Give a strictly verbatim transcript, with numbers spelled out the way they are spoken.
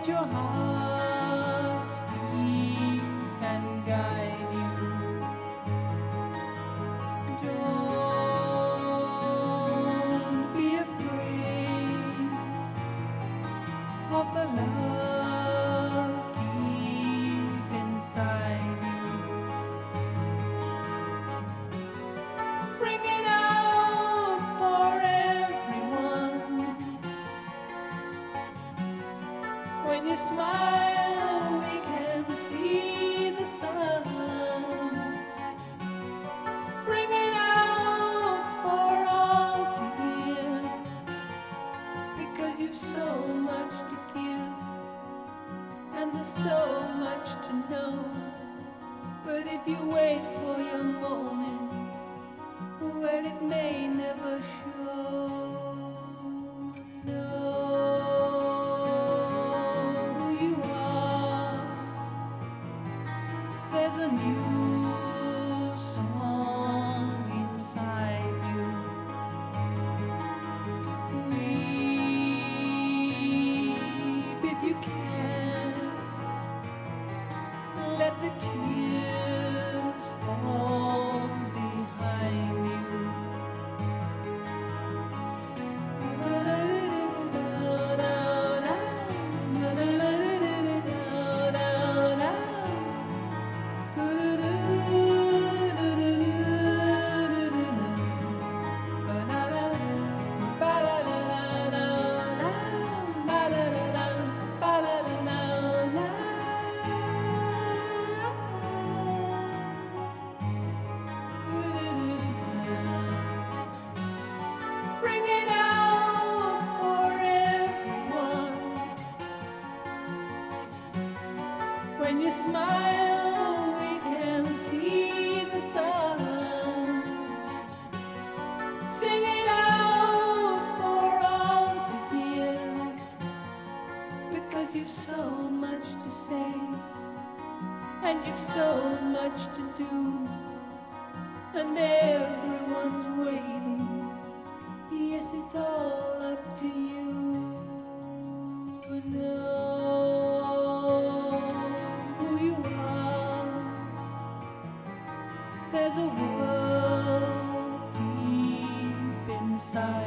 let your heart speak and guide you. Don't be afraid of the love deep inside you. Bring it out for everyone. When you smile, we can see the sun. Bring it out for all to hear, because you've so much to give, and there's so much to know. But if you wait for your moment, well, it may never show. There's a new song inside you. Weep if you can. Let the tears fall behind you. Bring it out for everyone. When you smile, we can see the sun. Sing it out for all to hear, because you've so much to say, and you've so much to do, and everyone's waiting. Yes, it's all up to you. Know who you are. There's a world deep inside.